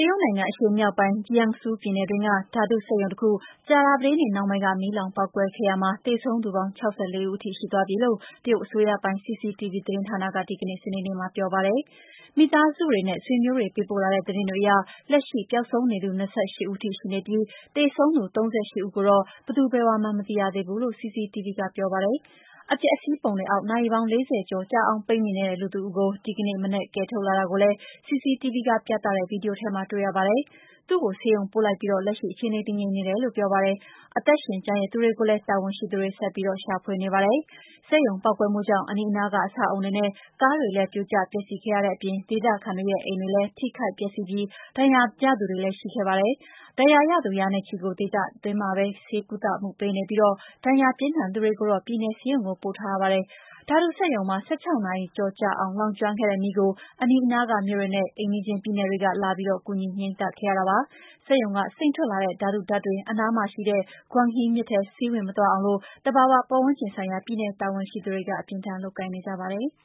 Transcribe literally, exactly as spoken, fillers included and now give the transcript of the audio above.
ရုတ်နိုင်ငံအရှေ့မြောက်ပိုင်း Jiangsu ပြည်နယ်တွင်းက ဓာတုစက်ရုံတခု ကြာသပတေးနေ့နှောင်းပိုင်းက မီးလောင်ပေါက်ကွဲခဲ့ရာမှာ သေဆုံးသူပေါင်း ၆၄ ဦးထိရှိသွားပြီလို့ တရုတ်အစိုးရပိုင် C C T V သတင်းဌာနက ဒီကနေ့ စနေနေ့မှာပြောပါတယ်။ မိသားစုတွေနဲ့ ဆွေမျိုးတွေပေးပို့လာတဲ့သတင်းတွေအရ လက်ရှိပျောက်ဆုံးနေသူ ၂၈ ဦးထိရှိနေပြီး သေဆုံးသူ ၃၈ ဦးကိုတော့ ဘယ်သူဘယ်ဝါမှန်းမသိရသေးဘူးလို့ C C T V ကပြောပါတယ်။ အပျက်အစီးပုံတွေအောက် နာရီပေါင်း ၄၀ ကျော်ကြာအောင်ပိတ်မိနေတဲ့ လူတဦးကို ဒီကနေ့မနက်ကယ်ထုတ်လာတာကိုလည်း C C T V ကပြသတဲ့ဗွီဒီယိုထဲမှာတွေ့ရပါတယ်။ သူ့ကိုဆေးရုံပို့လိုက်ပြီး လက်ရှိအခြေအနေတည်ငြိမ်နေတယ်လို့ပြောပါတယ်။ အသက်ရှင်ကျန်ရစ်သူတွေကိုလည်း တာဝန်ရှိသူတွေ ဆက်ပြီးရှာဖွေနေပါတယ်။ စက်ရုံပေါက်ကွဲမှုကြောင့် အနီးအနားကအဆောက်အအုံတွေနဲ့ ကားတွေလည်း ပြိုကျပျက်စီးခဲ့ရတဲ့အပြင် ဒေသခံတွေရဲ့အိမ်တွေလည်း ထိခိုက်ပျက်စီးပြီး ဒဏ်ရာရသူတွေလည်းရှိခဲ့ပါတယ်။ ဒဏ်ရာရသူရာနဲ့ချီကို ဒေသတွင်းမှာပဲ ဆေးကုသမှုပေးနေပြီး ဒဏ်ရာပြင်းထန်သူတွေကိုတော့ ပြည်နယ်ဆေးရုံကိုပို့ထားရပါတယ်။ ဓာတုစက်ရုံမှာ ၁၆ နာရီကျော်ကြာအောင်လောင်ကျွမ်းခဲ့တဲ့မီးကို အနီးအနားကမြို့တွေနဲ့ အိမ်နီးချင်းပြည်နယ်တွေကလာပြီး ကူညီငြှိမ်းသတ်ခဲ့ရတာပါ။ စက်ရုံကစိမ့်ထွက်လာတဲ့ဓာတုဓာတ်တွေ အနားမှာရှိတဲ့ Guanghe မြစ်ထဲစီးဝင်မသွားအောင် သဘာဝပတ်ဝန်းကျင်ဆိုင်ရာ ပြည်နယ်တာဝန်ရှိသူတွေက အပြင်းအထန်လုပ်ကိုင်နေကြပါတယ်။